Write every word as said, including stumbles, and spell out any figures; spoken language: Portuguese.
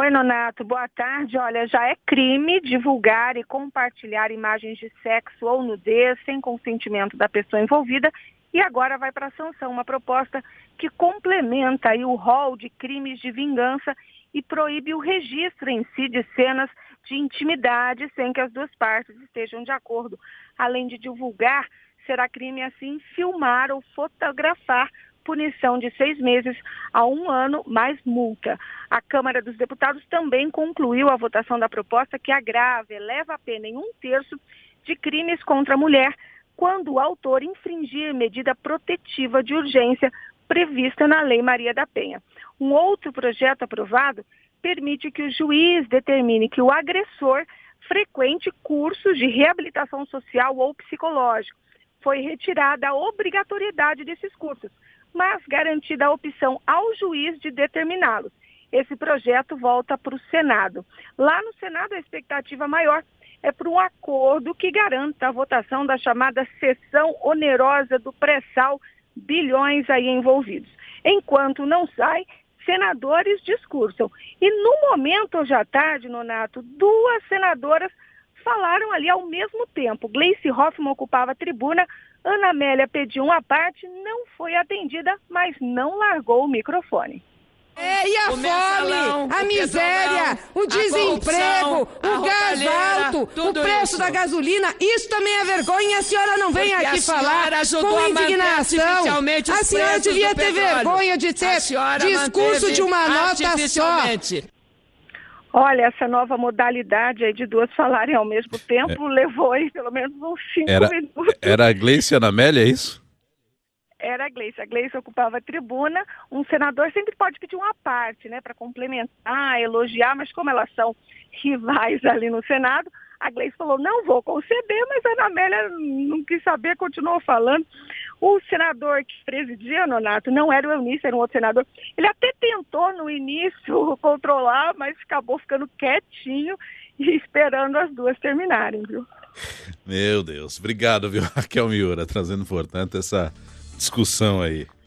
Oi, Nonato, boa tarde. Olha, já é crime divulgar e compartilhar imagens de sexo ou nudez sem consentimento da pessoa envolvida e agora vai para a sanção, uma proposta que complementa aí o rol de crimes de vingança e proíbe o registro em si de cenas de intimidade sem que as duas partes estejam de acordo. Além de divulgar, será crime assim filmar ou fotografar, punição de seis meses a um ano, mais multa. A Câmara dos Deputados também concluiu a votação da proposta que agrava, eleva a pena em um terço de crimes contra a mulher quando o autor infringir medida protetiva de urgência prevista na Lei Maria da Penha. Um outro projeto aprovado permite que o juiz determine que o agressor frequente cursos de reabilitação social ou psicológico. Foi retirada a obrigatoriedade desses cursos, mas garantida a opção ao juiz de determiná-los. Esse projeto volta para o Senado. Lá no Senado, a expectativa maior é para um acordo que garanta a votação da chamada cessão onerosa do pré-sal, bilhões aí envolvidos. Enquanto não sai, senadores discursam. E no momento, hoje à tarde, Nonato, duas senadoras falaram ali ao mesmo tempo. Gleice Hoffmann ocupava a tribuna, Ana Amélia pediu uma parte, não foi atendida, mas não largou o microfone. É, e a o fome, mensalão, a miséria, o desemprego, o gás alto, o preço isso. da gasolina, isso também é vergonha. A senhora não vem Porque aqui falar com indignação. A, a senhora devia ter vergonha de ter discurso de uma nota só. Olha, essa nova modalidade aí de duas falarem ao mesmo tempo é. levou aí pelo menos uns cinco era, minutos. Era a Gleice e a Ana Amélia, é isso? Era a Gleice. A Gleice ocupava a tribuna. Um senador sempre pode pedir uma parte, né, para complementar, elogiar, mas como elas são rivais ali no Senado, a Gleice falou, não vou conceder, mas a Ana Amélia não quis saber, continuou falando. O senador que presidia, Nonato, não era o Eunício, era um outro senador. Ele até tentou no início controlar, mas acabou ficando quietinho e esperando as duas terminarem, viu? Meu Deus. Obrigado, viu, Raquel Miura, trazendo, portanto, essa discussão aí.